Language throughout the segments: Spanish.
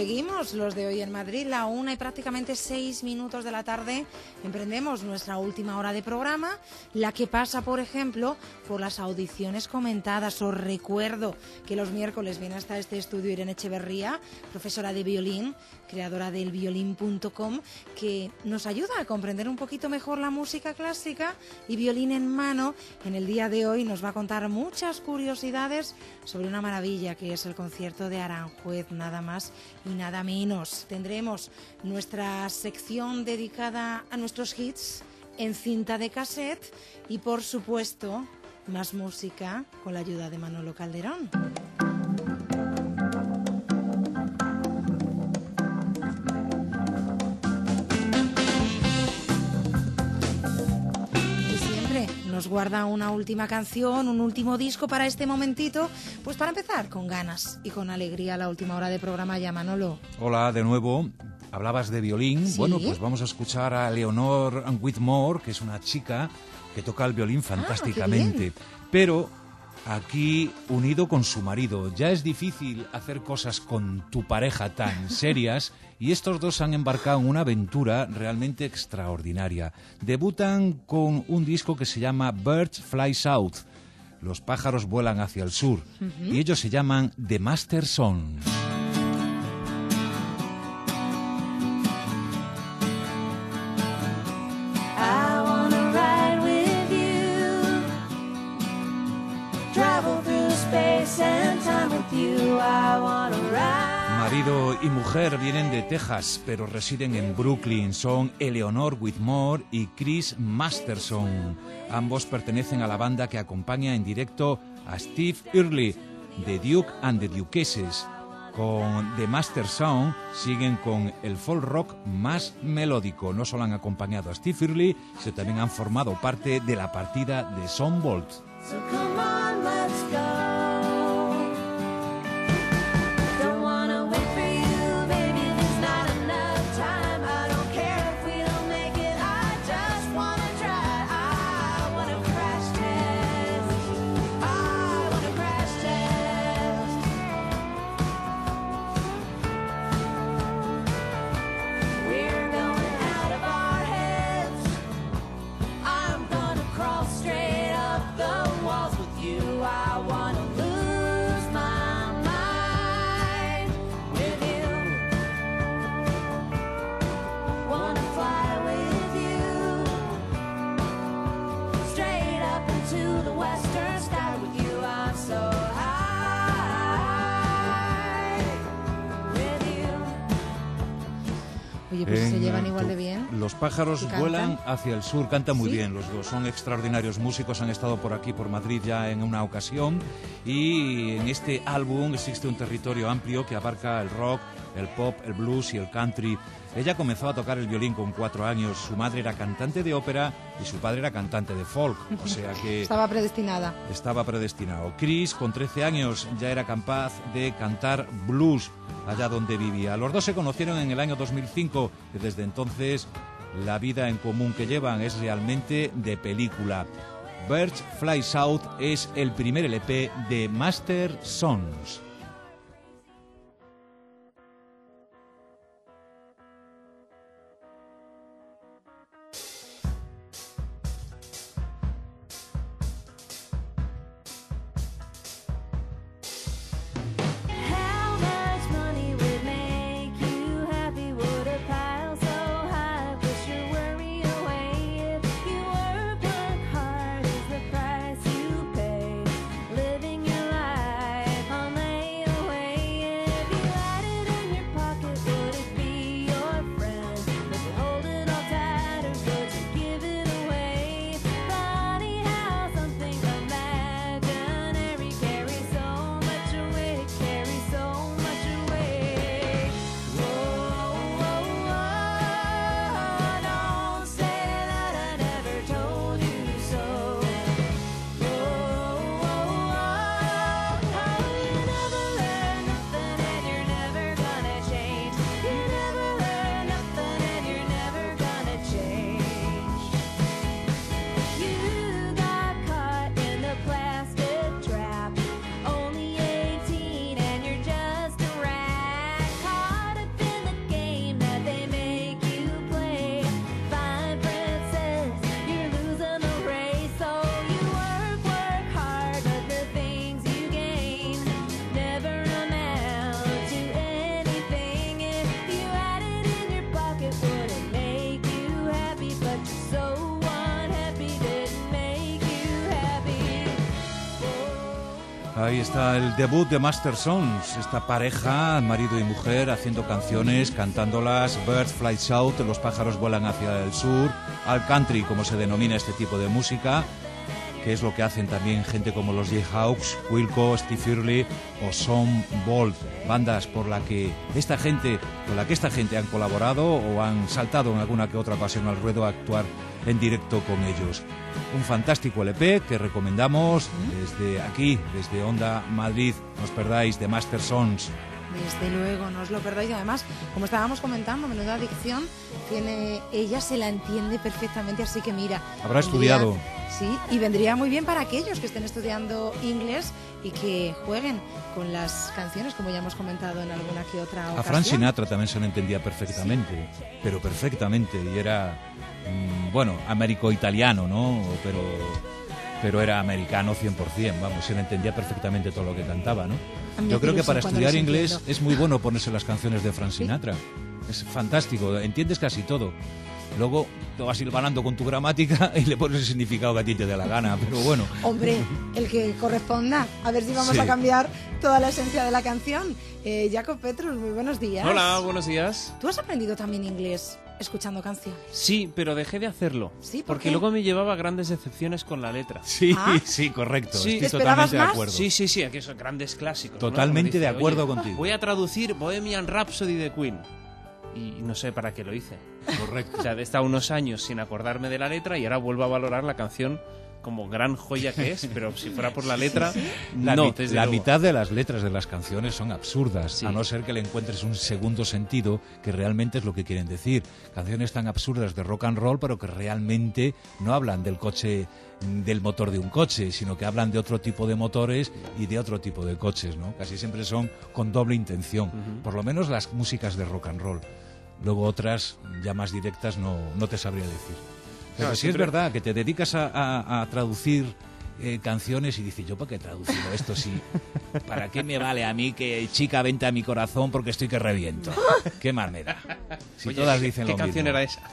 seguimos, los de hoy en Madrid, la 1 y prácticamente 6 minutos de la tarde. Emprendemos nuestra última hora de programa, la que pasa, por ejemplo, por las audiciones comentadas. Os recuerdo que los miércoles viene hasta este estudio Irene Echeverría, profesora de violín, creadora del violín.com, que nos ayuda a comprender un poquito mejor la música clásica y violín en mano. En el día de hoy nos va a contar muchas curiosidades sobre una maravilla que es el concierto de Aranjuez, nada más y nada menos. Tendremos nuestra sección dedicada a nuestros hits en cinta de cassette y, por supuesto, más música con la ayuda de Manolo Calderón. Nos guarda una última canción, un último disco para este momentito, pues para empezar con ganas y con alegría la última hora de programa. Ya, Manolo. Hola de nuevo. Hablabas de violín. ¿Sí? Bueno, pues vamos a escuchar a Leonore Whitmore, que es una chica que toca el violín fantásticamente. Pero aquí unido con su marido. Ya es difícil hacer cosas con tu pareja tan serias y estos dos han embarcado en una aventura realmente extraordinaria. Debutan con un disco que se llama Birds Fly South. Los pájaros vuelan hacia el sur. Y ellos se llaman The Master Song. Marido y mujer vienen de Texas, pero residen en Brooklyn. Son Eleanor Whitmore y Chris Masterson. Ambos pertenecen a la banda que acompaña en directo a Steve Earle, The Duke and the Duchesses. Con The Masterson siguen con el folk rock más melódico. No solo han acompañado a Steve Earle, sino también han formado parte de la partida de Son Volt. So come on, let's go. Oye, pues se llevan igual de bien. Los pájaros vuelan hacia el sur, cantan muy bien los dos, son extraordinarios músicos, han estado por aquí, por Madrid ya en una ocasión, y en este álbum existe un territorio amplio que abarca el rock, el pop, el blues y el country. Ella comenzó a tocar el violín con 4 años, su madre era cantante de ópera y su padre era cantante de folk, o sea que... Estaba predestinada. Estaba predestinado. Chris, con 13 años, ya era capaz de cantar blues allá donde vivía. Los dos se conocieron en el año 2005 y desde entonces la vida en común que llevan es realmente de película. Birds Fly South es el primer LP de Master Songs. Living your life on the Ahí está el debut de Master Sons, esta pareja, marido y mujer, haciendo canciones, cantándolas. Birds Fly South, los pájaros vuelan hacia el sur, al country, como se denomina este tipo de música, que es lo que hacen también gente como los Jayhawks, Wilco, Steve Earle o Son Bolt, bandas con la que esta gente han colaborado o han saltado en alguna que otra ocasión al ruedo a actuar en directo con ellos. Un fantástico LP que recomendamos desde aquí, desde Onda Madrid. No os perdáis, de Master Sons. Desde luego, no os lo perdáis. Y además, como estábamos comentando, menuda adicción tiene ella, se la entiende perfectamente, así que mira. Habrá estudiado. Sí, y vendría muy bien para aquellos que estén estudiando inglés y que jueguen con las canciones, como ya hemos comentado en alguna que otra ocasión. A Frank Sinatra también se le entendía perfectamente, sí. Pero perfectamente, y era, bueno, américo-italiano, ¿no? Pero era americano 100%, vamos, se le entendía perfectamente todo lo que cantaba, ¿no? Yo creo que para estudiar inglés es muy bueno ponerse las canciones de Frank Sinatra. ¿Sí? Es fantástico, entiendes casi todo. Luego te vas hilvanando con tu gramática y le pones el significado que a ti te dé la gana, pero bueno. Hombre, el que corresponda. A ver si vamos a cambiar toda la esencia de la canción. Jacob Petrus, muy buenos días. Hola, buenos días. ¿Tú has aprendido también inglés escuchando canciones? Sí, pero dejé de hacerlo. ¿Sí? Porque luego me llevaba grandes decepciones con la letra. Sí, sí, correcto. Sí. Estoy totalmente de acuerdo. Sí, aquí son grandes clásicos. Totalmente de acuerdo contigo. Voy a traducir Bohemian Rhapsody de Queen. Y no sé para qué lo hice. Correcto. O sea, he estado unos años sin acordarme de la letra y ahora vuelvo a valorar la canción como gran joya que es, pero si fuera por la letra, la mitad de las letras de las canciones son absurdas, a no ser que le encuentres un segundo sentido que realmente es lo que quieren decir. Canciones tan absurdas de rock and roll, pero que realmente no hablan del coche, del motor de un coche, sino que hablan de otro tipo de motores y de otro tipo de coches, ¿no? Casi siempre son con doble intención, por lo menos las músicas de rock and roll. Luego otras, ya más directas, no te sabría decir. Pero sí es verdad que te dedicas a traducir canciones y dices, ¿yo para qué he traducido esto? Si, ¿para qué me vale a mí que chica vente a mi corazón porque estoy que reviento? ¿Qué más me da? Si oye, todas dicen lo mismo. ¿Qué canción era esa?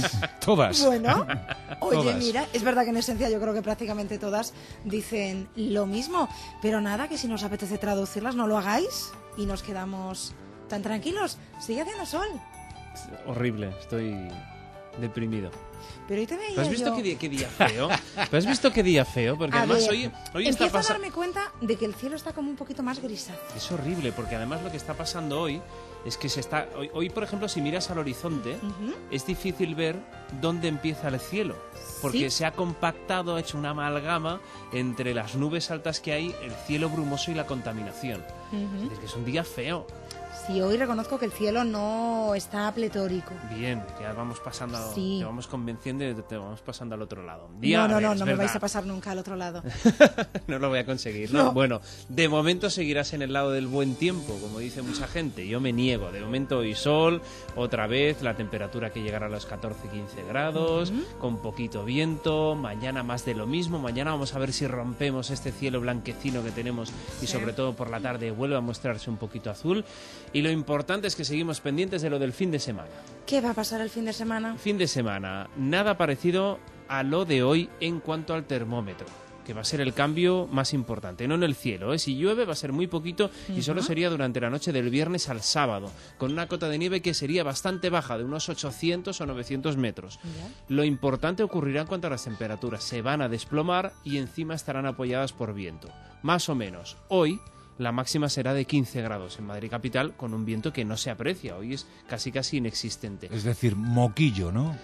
Todas. Bueno, oye, todas. Mira, es verdad que en esencia yo creo que prácticamente todas dicen lo mismo, pero nada, que si nos apetece traducirlas no lo hagáis y nos quedamos tan tranquilos. Sigue haciendo sol. Horrible, estoy deprimido. Pero hoy te veía. ¿Pero has visto qué día feo? ¿Pero has visto qué día feo? Porque además hoy está empiezo a darme cuenta de que el cielo está como un poquito más grisáceo. Es horrible, porque además lo que está pasando hoy es que hoy por ejemplo, si miras al horizonte, es difícil ver dónde empieza el cielo, porque se ha compactado, ha hecho una amalgama entre las nubes altas que hay, el cielo brumoso y la contaminación. Es que es un día feo. Sí, hoy reconozco que el cielo no está pletórico. Bien, ya vamos pasando, te vamos convenciendo y te vamos pasando al otro lado. No me vais a pasar nunca al otro lado. No lo voy a conseguir, ¿no? Bueno, de momento seguirás en el lado del buen tiempo, como dice mucha gente. Yo me niego. De momento hoy sol, otra vez, la temperatura que llegará a los 14-15 grados, con poquito viento, mañana más de lo mismo. Mañana vamos a ver si rompemos este cielo blanquecino que tenemos y sobre todo por la tarde vuelve a mostrarse un poquito azul. Y lo importante es que seguimos pendientes de lo del fin de semana. ¿Qué va a pasar el fin de semana? Fin de semana, nada parecido a lo de hoy en cuanto al termómetro, que va a ser el cambio más importante, no en el cielo, ¿eh? Si llueve va a ser muy poquito y solo sería durante la noche del viernes al sábado, con una cota de nieve que sería bastante baja, de unos 800 o 900 metros. Lo importante ocurrirá en cuanto a las temperaturas, se van a desplomar y encima estarán apoyadas por viento, más o menos. Hoy la máxima será de 15 grados en Madrid capital, con un viento que no se aprecia, hoy es casi inexistente. Es decir, moquillo, ¿no?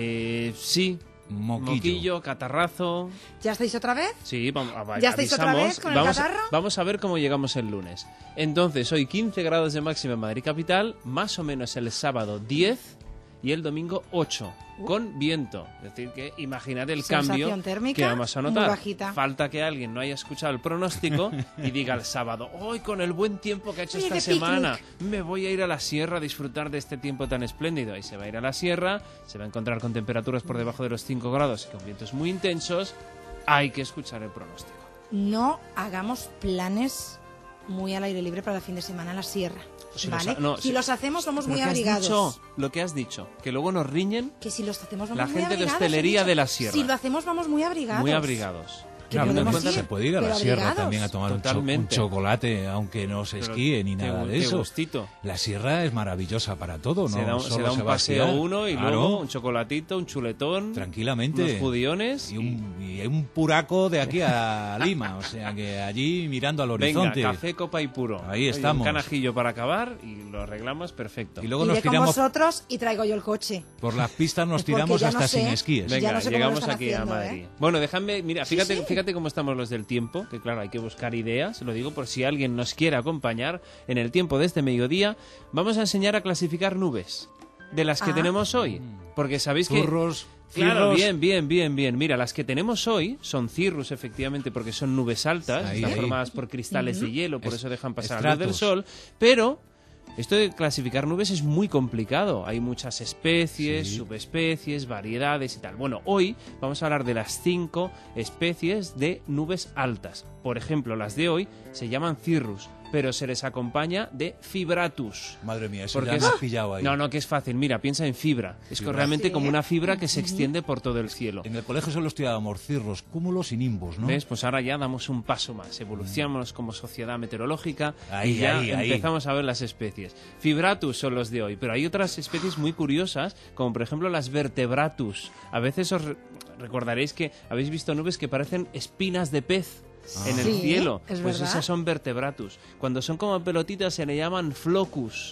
Sí. Moquillo, catarrazo. ¿Ya estáis otra vez? Sí, ¿Ya estáis otra vez con el catarro? Vamos a ver cómo llegamos el lunes. Entonces, hoy 15 grados de máxima en Madrid capital, más o menos el sábado 10 y el domingo 8, con viento. Es decir, que imaginad el cambio que vamos a notar. Falta que alguien no haya escuchado el pronóstico y diga el sábado, hoy con el buen tiempo que ha hecho esta semana, me voy a ir a la sierra a disfrutar de este tiempo tan espléndido. Ahí se va a ir a la sierra, se va a encontrar con temperaturas por debajo de los 5 grados y con vientos muy intensos. Hay que escuchar el pronóstico. No hagamos planes muy al aire libre para el fin de semana en la sierra. ¿Vale? Si los hacemos vamos muy abrigados. Lo que has dicho, que luego nos riñen que si los hacemos vamos la muy gente abrigados, de hostelería de la sierra. Si lo hacemos vamos muy abrigados. Muy abrigados. Que Claro, podemos se ir, puede ir a la pero sierra abrigados. también a tomar un Totalmente. chocolate, aunque no se Pero esquíe ni qué nada de qué eso. gustito. La sierra es maravillosa para todo, ¿no? Se da Solo un se va a paseo esquiar. uno y Claro, luego un chocolatito, un chuletón, tranquilamente. unos judiones Y un puraco de aquí a Lima, o sea que allí mirando al venga, horizonte. café, copa y puro. Ahí Oye, estamos. un canajillo para acabar y lo arreglamos perfecto. Y luego Iré nos con tiramos vosotros y traigo yo el coche. por las pistas, nos Porque tiramos ya no hasta sé. sin esquíes. Venga, Venga, no sé cómo lo llegamos están aquí haciendo, a Madrid. ¿eh? Bueno, déjame, mira, Sí, fíjate, sí. fíjate cómo estamos los del tiempo, que claro, hay que buscar ideas, lo digo por si alguien nos quiere acompañar en el tiempo de este mediodía. Vamos a enseñar a clasificar nubes de las que Ah. tenemos hoy, porque sabéis que Zurros, claro, cirros. bien. Mira, las que tenemos hoy son cirrus, efectivamente, porque son nubes altas, Ahí, están ahí. formadas por cristales de hielo, por Es- eso dejan pasar la luz del estratos. sol, pero esto de clasificar nubes es muy complicado. Hay muchas especies, Sí. subespecies, variedades y tal. Bueno, hoy vamos a hablar de las 5 especies de nubes altas. Por ejemplo, las de hoy se llaman cirrus, pero se les acompaña de fibratus. Madre mía, eso Porque ya es- me has pillado ahí. No, que es fácil. Mira, piensa en fibra. Es Fibra. realmente Sí. como una fibra que se extiende por todo el cielo. En el colegio solo estudiábamos cirros, cúmulos y nimbos, ¿no? ¿Ves? Pues ahora ya damos un paso más. Evolucionamos como sociedad meteorológica Ahí, y ya ahí. empezamos a ver las especies. Fibratus son los de hoy, pero hay otras especies muy curiosas, como por ejemplo las vertebratus. A veces os recordaréis que habéis visto nubes que parecen espinas de pez. En el Sí, cielo, es pues verdad. esas son vertebratus. Cuando son como pelotitas se le llaman flocus.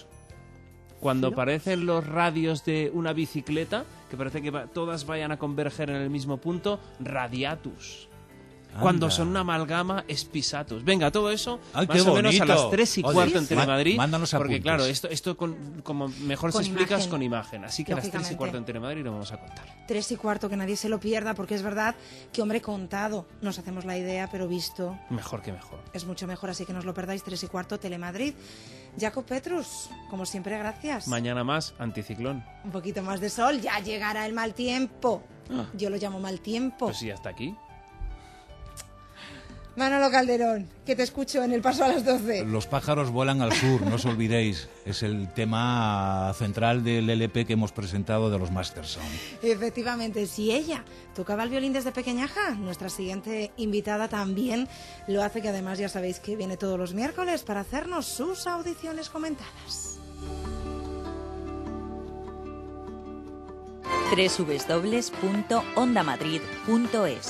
Cuando parecen los radios de una bicicleta, que parece que todas vayan a converger en el mismo punto, radiatus. Cuando Anda. son una amalgama, espisatus. Venga, todo eso Ay, más qué o menos a bonito. las 3 y Oye, cuarto en Telemadrid. mándanos Porque apuntes. claro, esto como mejor Con se explica es imagen. con imagen. Así que a las 3 y Lógicamente. cuarto en Telemadrid lo vamos a contar. 3 y cuarto, que nadie se lo pierda, porque es verdad que, hombre, contado, nos hacemos la idea, pero visto Mejor que mejor. es mucho mejor, así que no os lo perdáis. 3 y cuarto, Telemadrid. Jacob Petrus, como siempre, gracias. Mañana más, anticiclón. Un poquito más de sol, ya llegará el mal tiempo. Yo lo llamo mal tiempo. Pues sí, hasta aquí. Manolo Calderón, que te escucho en el paso a las 12. Los pájaros vuelan al sur, no os olvidéis. Es el tema central del LP que hemos presentado de los Masterson. Efectivamente, si ella tocaba el violín desde pequeñaja, nuestra siguiente invitada también lo hace, que además ya sabéis que viene todos los miércoles para hacernos sus audiciones comentadas. www.ondamadrid.es.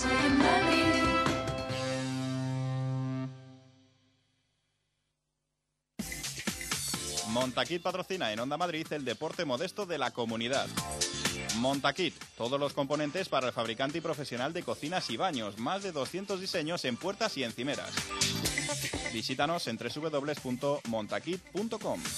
Montaquit patrocina en Onda Madrid el deporte modesto de la comunidad. Montaquit, todos los componentes para el fabricante y profesional de cocinas y baños, más de 200 diseños en puertas y encimeras. Visítanos en www.montaquit.com.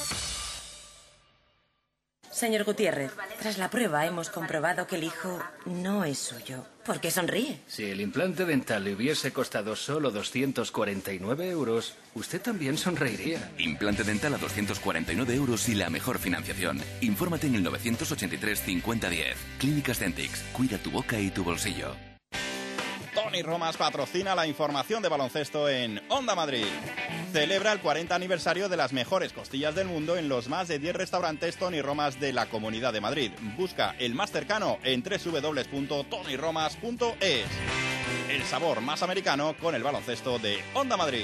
Señor Gutiérrez, tras la prueba hemos comprobado que el hijo no es suyo. ¿Por qué sonríe? Si el implante dental le hubiese costado solo 249 euros, usted también sonreiría. Implante dental a 249 euros y la mejor financiación. Infórmate en el 983 5010. Clínicas Dentix. Cuida tu boca y tu bolsillo. Tony Romas patrocina la información de baloncesto en Onda Madrid. Celebra el 40 aniversario de las mejores costillas del mundo en los más de 10 restaurantes Tony Romas de la Comunidad de Madrid. Busca el más cercano en www.tonyromas.es. El sabor más americano con el baloncesto de Onda Madrid.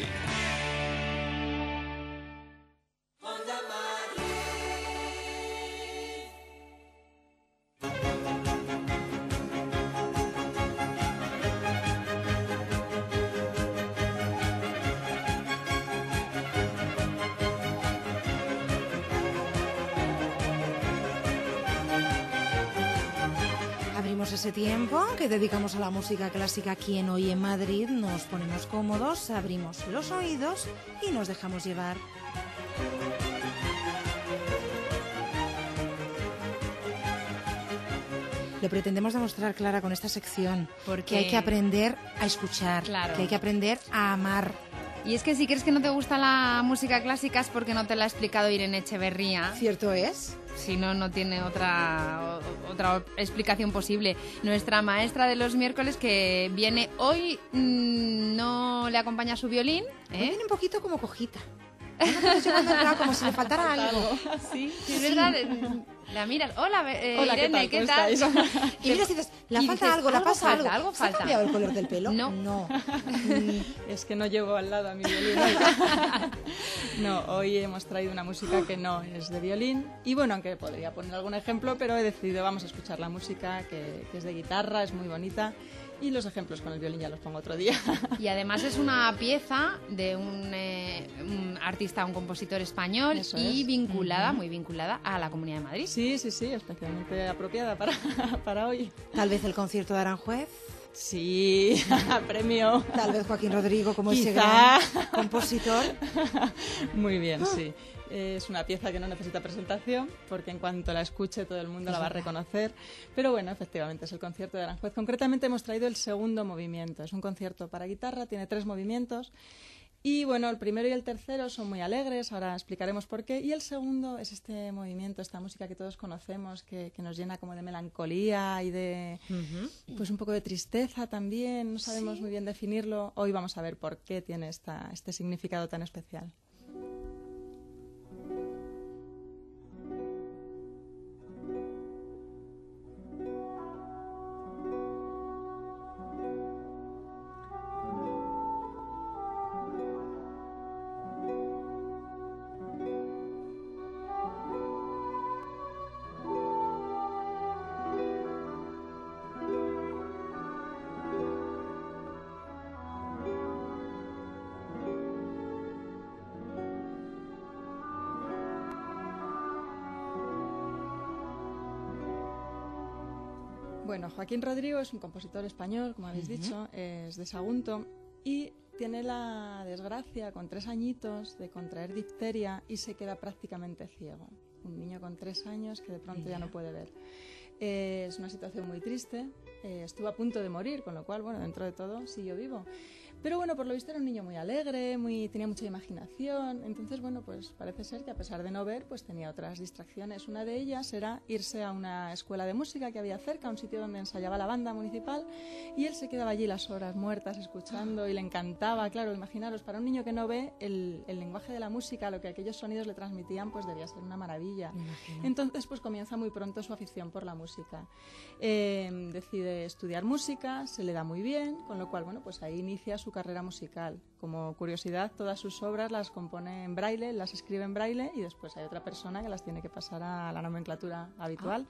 Abrimos ese tiempo que dedicamos a la música clásica aquí en Hoy en Madrid. Nos ponemos cómodos, abrimos los oídos y nos dejamos llevar. Lo pretendemos demostrar, Clara, con esta sección. Porque- Que hay que aprender a escuchar, Claro. que hay que aprender a amar. Y es que si crees que no te gusta la música clásica es porque no te la ha explicado Irene Echeverría. ¿Cierto es? Si no, no tiene otra explicación posible. Nuestra maestra de los miércoles que viene hoy no le acompaña su violín, Hoy ¿eh? viene un poquito como cojita. Como si le faltara algo. Sí, es verdad. La miras, hola, Hola, Irene, ¿qué tal? Y miras y dices, ¿le falta algo? ¿Le pasa algo? Algo ¿Se ha falta. cambiado el color del pelo? No. Es que no llevo al lado a mi violín. No, hoy hemos traído una música que no es de violín. Y bueno, aunque podría poner algún ejemplo, pero he decidido, vamos a escuchar la música que es de guitarra, es muy bonita. Y los ejemplos con el violín ya los pongo otro día. Y además es una pieza de un artista, un compositor español Eso y es. vinculada, muy vinculada a la Comunidad de Madrid. Sí, especialmente apropiada para hoy. Tal vez el concierto de Aranjuez. Sí, premio. Tal vez Joaquín Rodrigo como ese Quizá. gran compositor. Muy bien, sí. Es una pieza que no necesita presentación, porque en cuanto la escuche todo el mundo la va a reconocer. Pero bueno, efectivamente es el concierto de Aranjuez. Concretamente hemos traído el segundo movimiento. Es un concierto para guitarra, tiene 3 movimientos. Y bueno, el primero y el tercero son muy alegres, ahora explicaremos por qué. Y el segundo es este movimiento, esta música que todos conocemos, que nos llena como de melancolía y de pues un poco de tristeza también. No sabemos muy bien definirlo. Hoy vamos a ver por qué tiene este significado tan especial. Bueno, Joaquín Rodrigo es un compositor español, como habéis dicho, es de Sagunto y tiene la desgracia con 3 añitos de contraer difteria y se queda prácticamente ciego. Un niño con 3 años que de pronto ya no puede ver. Es una situación muy triste, estuvo a punto de morir, con lo cual, bueno, dentro de todo siguió vivo. Pero bueno, por lo visto era un niño muy alegre, tenía mucha imaginación, entonces bueno, pues parece ser que a pesar de no ver, pues tenía otras distracciones. Una de ellas era irse a una escuela de música que había cerca, un sitio donde ensayaba la banda municipal, y él se quedaba allí las horas muertas escuchando y le encantaba. Claro, imaginaros, para un niño que no ve, el lenguaje de la música, lo que aquellos sonidos le transmitían, pues debía ser una maravilla. Entonces pues comienza muy pronto su afición por la música. Decide estudiar música, se le da muy bien, con lo cual, bueno, pues ahí inicia su carrera musical. Como curiosidad, todas sus obras las compone en braille, las escribe en braille y después hay otra persona que las tiene que pasar a la nomenclatura habitual.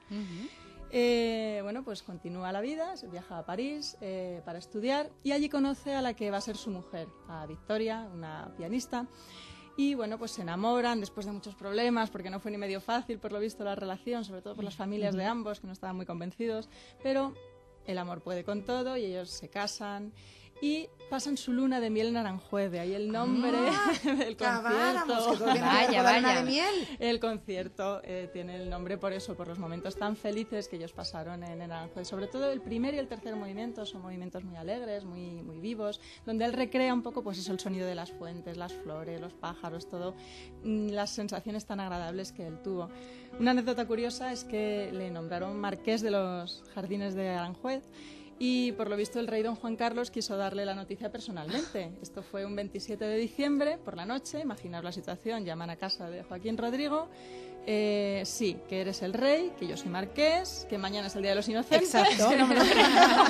Bueno, pues continúa la vida, viaja a París para estudiar y allí conoce a la que va a ser su mujer, a Victoria, una pianista. Y bueno, pues se enamoran después de muchos problemas, porque no fue ni medio fácil, por lo visto, la relación, sobre todo por las familias de ambos, que no estaban muy convencidos, pero el amor puede con todo y ellos se casan y pasan su luna de miel en Aranjuez, de ahí el nombre del concierto. Vaya. De miel. El concierto tiene el nombre por eso, por los momentos tan felices que ellos pasaron en Aranjuez. Sobre todo el primer y el tercer movimiento son movimientos muy alegres, muy vivos, donde él recrea un poco pues eso, el sonido de las fuentes, las flores, los pájaros, todo, las sensaciones tan agradables que él tuvo. Una anécdota curiosa es que le nombraron marqués de los jardines de Aranjuez. Y por lo visto el rey don Juan Carlos quiso darle la noticia personalmente. Esto fue un 27 de diciembre por la noche, imaginaos la situación, llaman a casa de Joaquín Rodrigo, sí, que eres el rey, que yo soy marqués, que mañana es el Día de los Inocentes. Exacto. Que no me lo creo.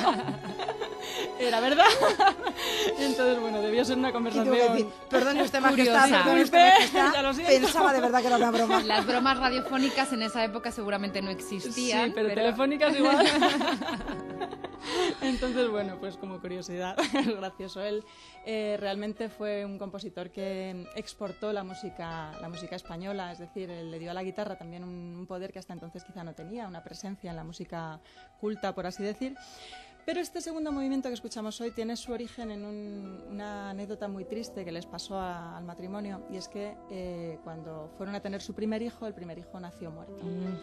Era verdad. Entonces, bueno, debió ser una conversación. Perdone usted, Curiosa. majestad, perdone usted, majestad. Ya lo siento. Pensaba de verdad que era una broma. Las bromas radiofónicas en esa época seguramente no existían. Sí, pero telefónicas igual. Entonces, bueno, pues como curiosidad, es gracioso. Él realmente fue un compositor que exportó la música española, es decir, él le dio a la guitarra también un poder que hasta entonces quizá no tenía, una presencia en la música culta, por así decir. Pero este segundo movimiento que escuchamos hoy tiene su origen en una anécdota muy triste que les pasó al matrimonio, y es que cuando fueron a tener su primer hijo, el primer hijo nació muerto.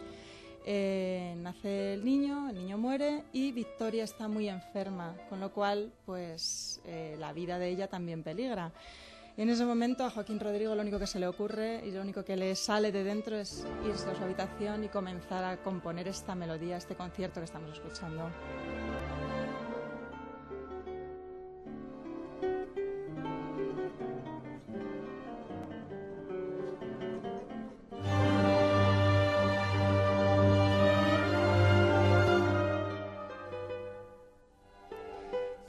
Nace el niño muere y Victoria está muy enferma, con lo cual pues la vida de ella también peligra. En ese momento a Joaquín Rodrigo lo único que se le ocurre y lo único que le sale de dentro es irse a su habitación y comenzar a componer esta melodía, este concierto que estamos escuchando.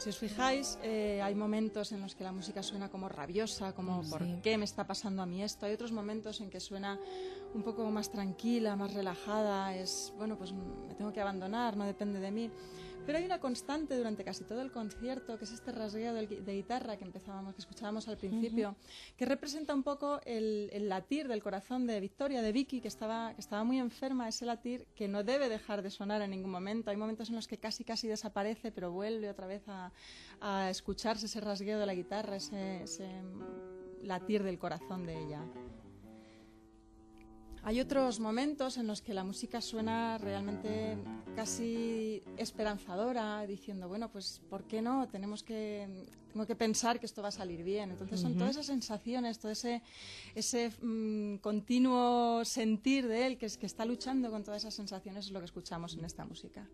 Si os fijáis, hay momentos en los que la música suena como rabiosa, como ¿por qué me está pasando a mí esto? Hay otros momentos en que suena un poco más tranquila, más relajada, es, bueno, pues me tengo que abandonar, no depende de mí. Pero hay una constante durante casi todo el concierto, que es este rasgueo de guitarra que escuchábamos al principio, que representa un poco el latir del corazón de Victoria, de Vicky, que estaba muy enferma, ese latir que no debe dejar de sonar en ningún momento. Hay momentos en los que casi desaparece, pero vuelve otra vez a escucharse ese rasgueo de la guitarra, ese latir del corazón de ella. Hay otros momentos en los que la música suena realmente casi esperanzadora, diciendo, bueno, pues ¿por qué no? Tengo que pensar que esto va a salir bien. Entonces son todas esas sensaciones, todo ese continuo sentir de él que está luchando con todas esas sensaciones, es lo que escuchamos en esta música.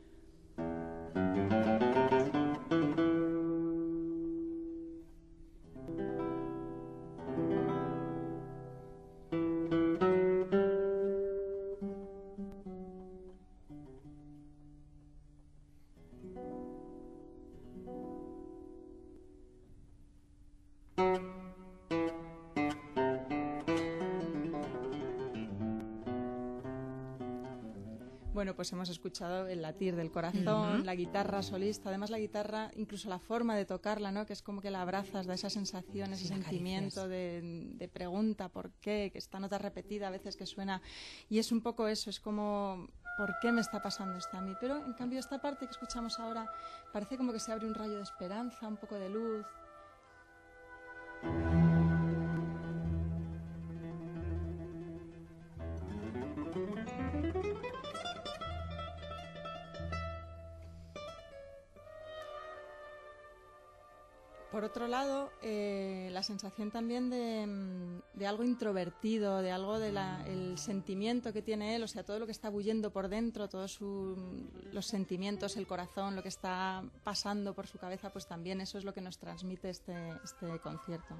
Bueno, pues hemos escuchado el latir del corazón, la guitarra solista, además la guitarra, incluso la forma de tocarla, ¿no? Que es como que la abrazas, da esa sensación, ese sentimiento de pregunta, ¿por qué? Que esta nota repetida a veces que suena, y es un poco eso, es como, ¿por qué me está pasando esto a mí? Pero en cambio esta parte que escuchamos ahora parece como que se abre un rayo de esperanza, un poco de luz. Por otro lado, la sensación también de algo introvertido, de algo el sentimiento que tiene él, o sea, todo lo que está bullendo por dentro, todos los sentimientos, el corazón, lo que está pasando por su cabeza, pues también eso es lo que nos transmite este concierto.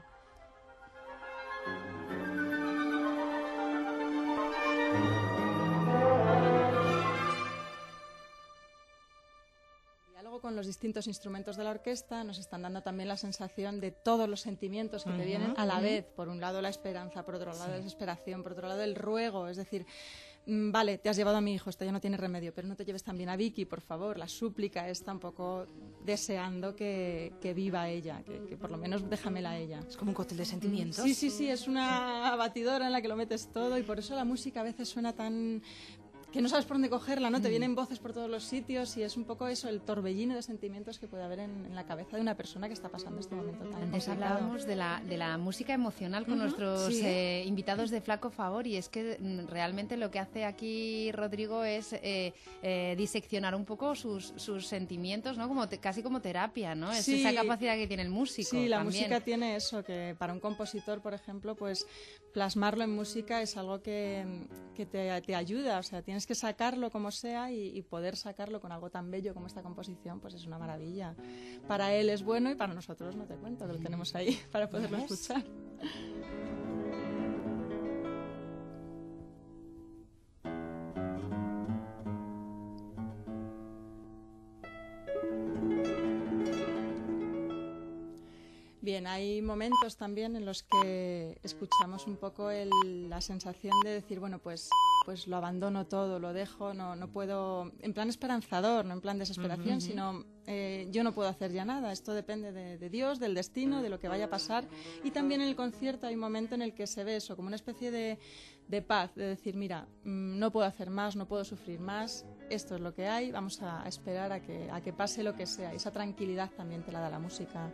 Con los distintos instrumentos de la orquesta nos están dando también la sensación de todos los sentimientos que te vienen a la vez. Por un lado la esperanza, por otro lado la desesperación, por otro lado el ruego, es decir, vale, te has llevado a mi hijo, esto ya no tiene remedio, pero no te lleves también a Vicky, por favor. La súplica está un poco deseando que viva ella, que por lo menos déjamela a ella. Es como un cóctel de sentimientos. Sí, es una batidora en la que lo metes todo, y por eso la música a veces suena tan... que no sabes por dónde cogerla, ¿no? Te vienen voces por todos los sitios y es un poco eso, el torbellino de sentimientos que puede haber en la cabeza de una persona que está pasando este momento tan Antes complicado. hablábamos de la música emocional con nuestros invitados de Flaco Favor, y es que realmente lo que hace aquí Rodrigo es diseccionar un poco sus sentimientos, ¿no? Casi como terapia, ¿no? Es esa capacidad que tiene el músico. Sí, la también. música tiene eso, que para un compositor, por ejemplo, pues plasmarlo en música es algo que te ayuda, o sea, tienes que sacarlo como sea y poder sacarlo con algo tan bello como esta composición, pues es una maravilla. Para él es bueno y para nosotros no te cuento, que lo tenemos ahí para poderlo escuchar. Bien, hay momentos también en los que escuchamos un poco la sensación de decir, bueno, pues lo abandono todo, lo dejo, no puedo, en plan esperanzador, no en plan desesperación, sino yo no puedo hacer ya nada, esto depende de Dios, del destino, de lo que vaya a pasar. Y también en el concierto hay un momento en el que se ve eso, como una especie de paz, de decir, mira, no puedo hacer más, no puedo sufrir más, esto es lo que hay, vamos a esperar a que pase lo que sea. Y esa tranquilidad también te la da la música.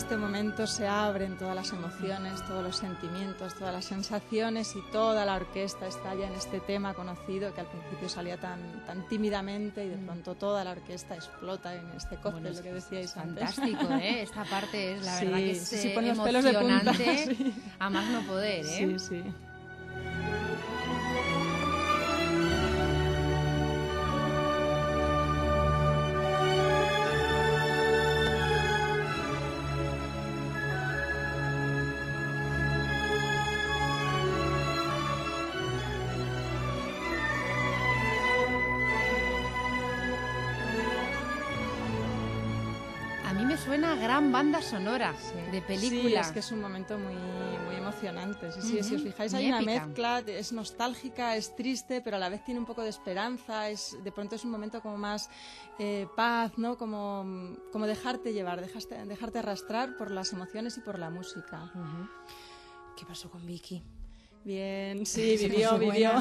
este momento se abren todas las emociones, todos los sentimientos, todas las sensaciones y toda la orquesta está ya en este tema conocido que al principio salía tan tímidamente y de pronto toda la orquesta explota en este cóctel, lo que decíais antes. Fantástico, ¿eh? Esta parte es la verdad que es pone los pelos de punta, emocionante a más no poder, ¿eh? Sí, sí. Suena gran banda sonora de película. Sí, es que es un momento muy emocionante. Sí, si os fijáis hay una mezcla, es nostálgica, es triste, pero a la vez tiene un poco de esperanza. De pronto es un momento como más paz, ¿no? Como dejarte llevar, dejarte arrastrar por las emociones y por la música. ¿Qué pasó con Vicky? Bien, sí, vivió.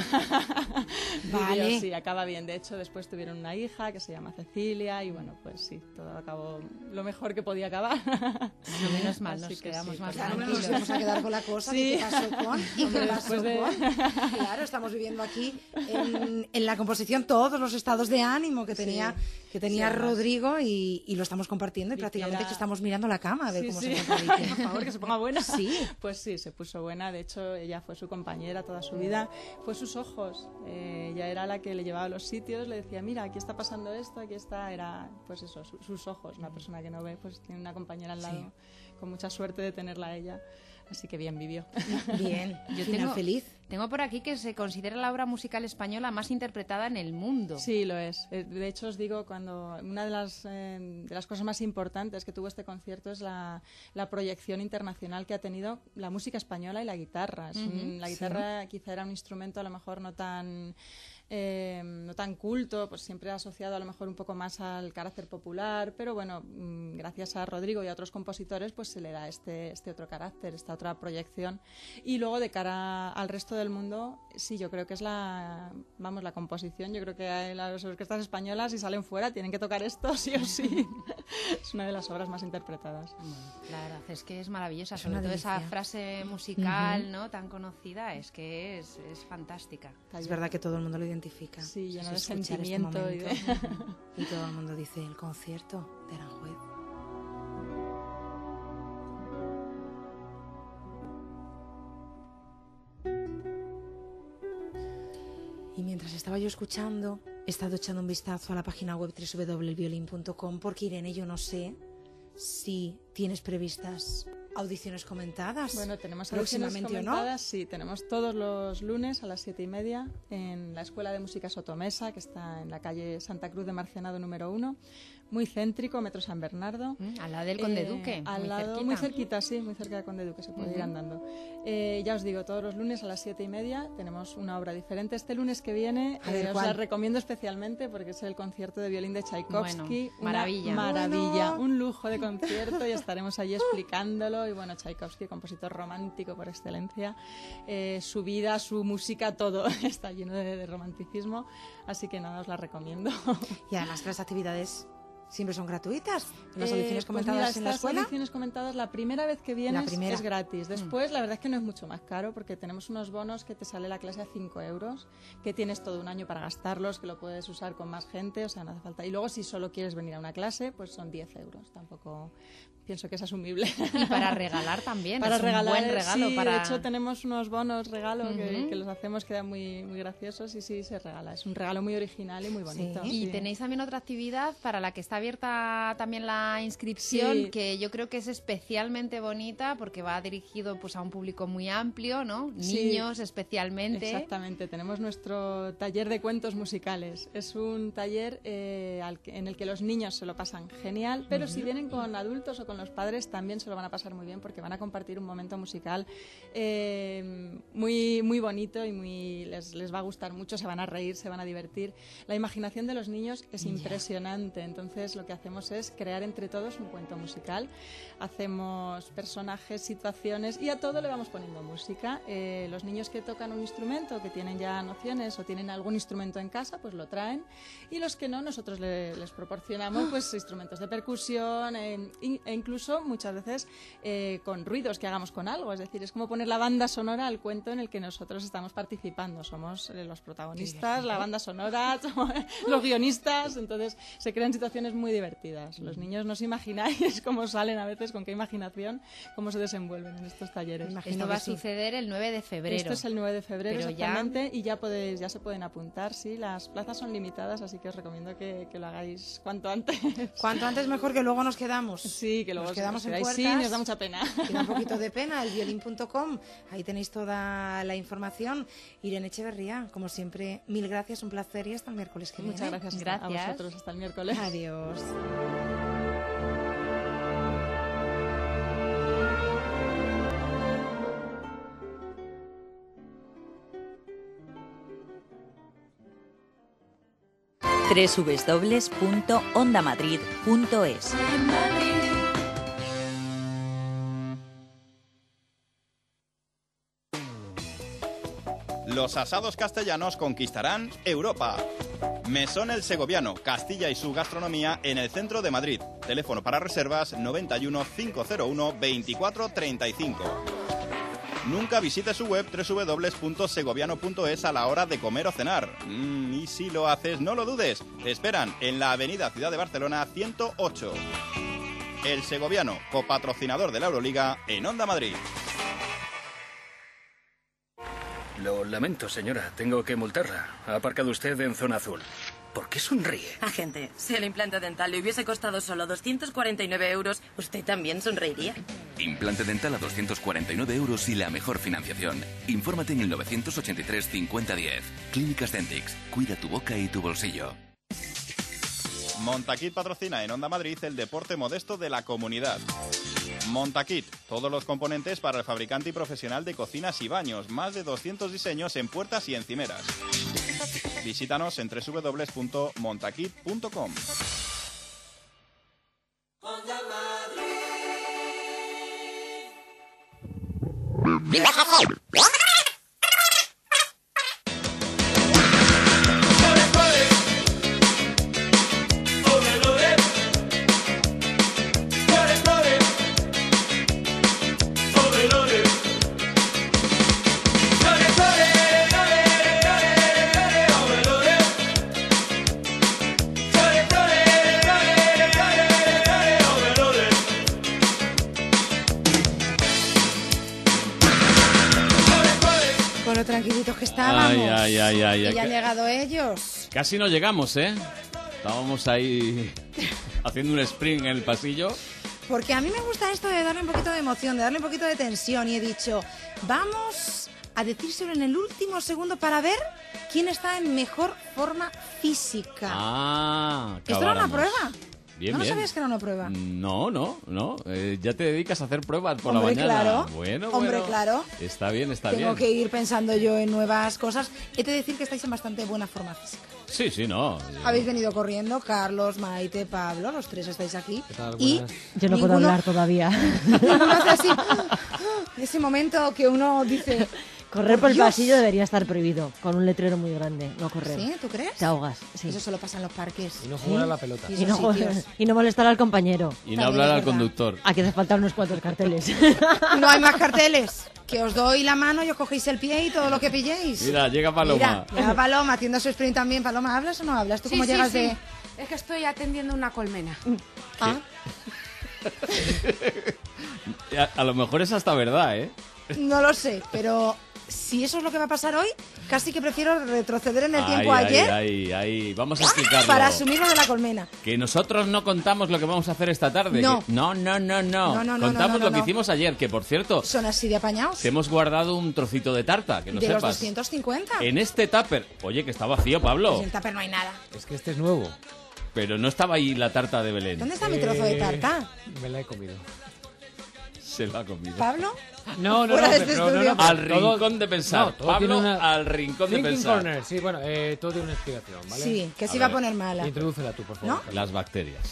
Vale. Vivió, sí, acaba bien. De hecho, después tuvieron una hija que se llama Cecilia y bueno, pues sí, todo acabó lo mejor que podía acabar. No, menos mal, nos quedamos más tranquilos. Nos vamos a quedar con la cosa de qué pasó con y qué pasó con. Claro, estamos viviendo aquí en la composición todos los estados de ánimo que tenía Rodrigo y lo estamos compartiendo y prácticamente que estamos mirando la cama a ver cómo se encuentra Vicky. Por favor, que se ponga buena. Sí. Pues sí, se puso buena. De hecho, ella fue su compañera toda su vida, fue sus ojos. Ella era la que le llevaba a los sitios, le decía, mira, aquí está pasando esto, aquí está, era pues eso, sus ojos. Una persona que no ve, pues tiene una compañera al lado, con mucha suerte de tenerla a ella. Así que bien vivió. Bien, yo feliz. Tengo por aquí que se considera la obra musical española más interpretada en el mundo. Sí, lo es. De hecho, os digo, una de las cosas más importantes que tuvo este concierto es la proyección internacional que ha tenido la música española y la guitarra. La guitarra quizá era un instrumento a lo mejor no tan culto, pues siempre asociado a lo mejor un poco más al carácter popular, pero bueno, gracias a Rodrigo y a otros compositores pues se le da este otro carácter, esta otra proyección. Y luego de cara al resto del mundo, sí, yo creo que es la composición, yo creo que las orquestas españolas si salen fuera tienen que tocar esto sí o sí. Es una de las obras más interpretadas. Claro, es que es maravillosa, sobre todo esa frase musical, ¿no?, tan conocida, es que es fantástica. Es verdad que todo el mundo lo identifica. Sí, lleno de sentimiento. Y todo el mundo dice el concierto de Aranjuez. Y mientras estaba yo escuchando, he estado echando un vistazo a la página web www.elviolin.com porque, Irene, yo no sé si tienes previstas audiciones comentadas. Bueno, tenemos audiciones comentadas, sí, tenemos todos los lunes a las 7:30 en la Escuela de Música Sotomesa, que está en la calle Santa Cruz de Marcenado número 1, muy céntrico, Metro San Bernardo. Al lado del Conde Duque, muy cerquita, sí, muy cerca del Conde Duque, se puede ir andando. Ya os digo, todos los lunes a las 7:30 tenemos una obra diferente. Este lunes que viene os la recomiendo especialmente porque es el concierto de violín de Tchaikovsky. Bueno, maravilla, un lujo de concierto y estaremos allí explicándolo. Y bueno, Tchaikovsky, compositor romántico por excelencia, su vida, su música, todo está lleno de romanticismo, así que nada, os la recomiendo. Y además las actividades siempre son gratuitas. Las audiciones comentadas en la escuela. Las audiciones comentadas, la primera vez que vienes es gratis. Después, la verdad es que no es mucho más caro porque tenemos unos bonos que te sale la clase a 5 euros, que tienes todo un año para gastarlos, que lo puedes usar con más gente, o sea, no hace falta. Y luego, si solo quieres venir a una clase, pues son 10 euros. Tampoco pienso que es asumible. Y para regalar también, para regalar, un buen regalo. Sí, de hecho tenemos unos bonos regalo que los hacemos, quedan muy graciosos y sí, se regala. Es un regalo muy original y muy bonito. Sí. Y tenéis también otra actividad para la que está abierta también la inscripción, que yo creo que es especialmente bonita porque va dirigido pues a un público muy amplio, ¿no? Niños especialmente. Exactamente, tenemos nuestro taller de cuentos musicales. Es un taller en el que los niños se lo pasan genial, pero si vienen con adultos o con los padres también se lo van a pasar muy bien porque van a compartir un momento musical muy bonito y les va a gustar mucho, se van a reír, se van a divertir. La imaginación de los niños es impresionante, entonces lo que hacemos es crear entre todos un cuento musical. Hacemos personajes, situaciones y a todo le vamos poniendo música. Los niños que tocan un instrumento, que tienen ya nociones o tienen algún instrumento en casa, pues lo traen, y los que no, nosotros les proporcionamos pues instrumentos de percusión e incluso muchas veces con ruidos que hagamos con algo. Es decir, es como poner la banda sonora al cuento en el que nosotros estamos participando. Somos los protagonistas, la banda sonora, los guionistas. Entonces se crean situaciones muy divertidas. Los niños no os imagináis cómo salen a veces, con qué imaginación, cómo se desenvuelven en estos talleres. Esto va a suceder el 9 de febrero. Esto es el 9 de febrero, pero exactamente, y ya se pueden apuntar, sí. Las plazas son limitadas, así que os recomiendo que lo hagáis cuanto antes. Cuanto antes mejor, que luego nos quedamos. Sí, que luego nos quedamos en puertas. Sí, nos da mucha pena. Da un poquito de pena, elviolín.com. Ahí tenéis toda la información. Irene Echeverría, como siempre, mil gracias, un placer y hasta el miércoles que viene. Muchas gracias a vosotros, hasta el miércoles. Adiós. www.ondamadrid.es. Los asados castellanos conquistarán Europa. Mesón El Segoviano, Castilla y su gastronomía en el centro de Madrid. Teléfono para reservas 91 501 2435. Nunca visite su web www.segoviano.es a la hora de comer o cenar. Y si lo haces, no lo dudes. Te esperan en la avenida Ciudad de Barcelona 108. El Segoviano, copatrocinador de la Euroliga en Onda Madrid. Lo lamento, señora. Tengo que multarla. Ha aparcado usted en zona azul. ¿Por qué sonríe? Agente, si el implante dental le hubiese costado solo 249 euros, ¿usted también sonreiría? Implante dental a 249 euros y la mejor financiación. Infórmate en el 983 5010. Clínicas Dentix. Cuida tu boca y tu bolsillo. Montaquit patrocina en Onda Madrid el deporte modesto de la comunidad. Montaquit, todos los componentes para el fabricante y profesional de cocinas y baños. Más de 200 diseños en puertas y encimeras. Visítanos en www.montaquit.com. Tranquilitos que estábamos. Ay. Y ya han llegado ellos. Casi no llegamos, ¿eh? Estábamos ahí haciendo un sprint en el pasillo. Porque a mí me gusta esto de darle un poquito de emoción, de darle un poquito de tensión. Y he dicho, vamos a decírselo en el último segundo para ver quién está en mejor forma física. ¿Esto era una prueba? Bien, ¿No sabías que era una prueba? No. Ya te dedicas a hacer pruebas por Hombre, la mañana. Claro. Bueno. Claro. Está bien. Tengo que ir pensando yo en nuevas cosas. He de decir que estáis en bastante buena forma física. Sí, no. Habéis venido corriendo, Carlos, Maite, Pablo, los tres estáis aquí. ¿Qué tal? Y yo no puedo hablar todavía. Ninguno hace así. Ese momento que uno dice... Correr por el pasillo debería estar prohibido, con un letrero muy grande, no correr. ¿Sí? ¿Tú crees? Te ahogas, sí. Eso solo pasa en los parques. Y no jugar a la pelota. Y no molestar al compañero. Y no hablar al conductor. Aquí hace falta unos cuantos carteles. No hay más carteles. Que os doy la mano y os cogéis el pie y todo lo que pilléis. Mira, llega Paloma. Llega Paloma haciendo su sprint también. Paloma, ¿hablas o no hablas? ¿Tú cómo llegas de...? Es que estoy atendiendo una colmena. A lo mejor es hasta verdad, ¿eh? No lo sé, pero... Si eso es lo que va a pasar hoy, casi que prefiero retroceder en el tiempo ayer. Ahí. Vamos a explicarlo. Para asumir lo de la colmena. Que nosotros no contamos lo que vamos a hacer esta tarde. No. No. Contamos lo que hicimos ayer, que por cierto... Son así de apañados. Te hemos guardado un trocito de tarta, que no sepas. De los 250. En este tupper. Oye, que está vacío, Pablo. Pues en el tupper no hay nada. Es que este es nuevo. Pero no estaba ahí la tarta de Belén. ¿Dónde está mi trozo de tarta? Me la he comido. Se la ha comido. ¿Pablo? No. Al rincón de pensar. Pablo, al rincón de pensar. Corner. Sí, bueno, todo tiene una explicación, ¿vale? Sí, que se iba a poner mala. Introdúcela tú, por favor. ¿No? Las bacterias.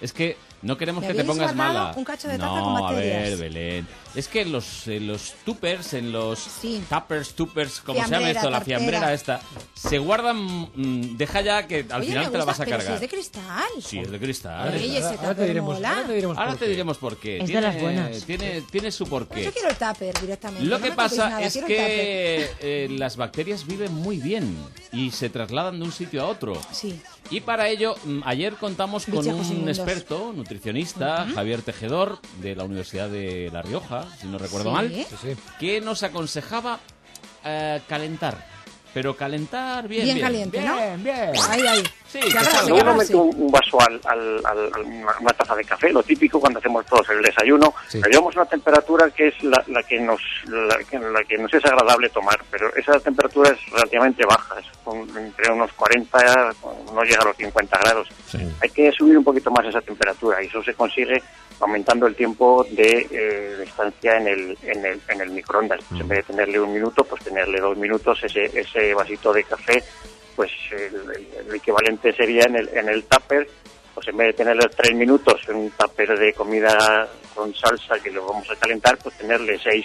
Es que no queremos Me que te habéis pongas guardado mala. un cacho de tarta no, con a bacterias. ver, Belén. Es que en los tuppers, en los Sí. tuppers, como se llama Fiambrera, esto, la tartera. fiambrera esta, se guardan... deja ya que al Oye, final me te la vas gusta, a pero cargar. si es de cristal. Sí, es de cristal. Oye, ese Ahora te tupper diremos, mola. Ahora te diremos por qué. Es de las buenas. Tiene su Pues porqué. yo quiero el tupper directamente. Lo no que me contéis pasa nada, es quiero el tupper. que las bacterias viven muy bien y se trasladan de un sitio a otro. Sí. Y para ello, ayer contamos con Bichejos un inmundos. experto, nutricionista, Javier Tejedor, de la Universidad de La Rioja, si no recuerdo Sí. mal, que nos aconsejaba calentar. Pero calentar bien, Bien caliente, ¿no? Bien. Ahí, ahí. Sí, Que que abra, salga. que abra, Normalmente sí. un vaso una taza de café, lo típico cuando hacemos todos el desayuno. Sí. Pero llevamos una temperatura que es la que nos es agradable tomar, pero esa temperatura es relativamente baja, es entre unos 40, no llega a los 50 grados. Sí. Hay que subir un poquito más esa temperatura y eso se consigue aumentando el tiempo de estancia en el microondas. Pues en vez de tenerle 1 minuto, pues tenerle 2 minutos. Ese vasito de café, pues el equivalente sería en el tupper, pues en vez de tenerle 3 minutos en un tupper de comida con salsa que lo vamos a calentar, pues tenerle 6.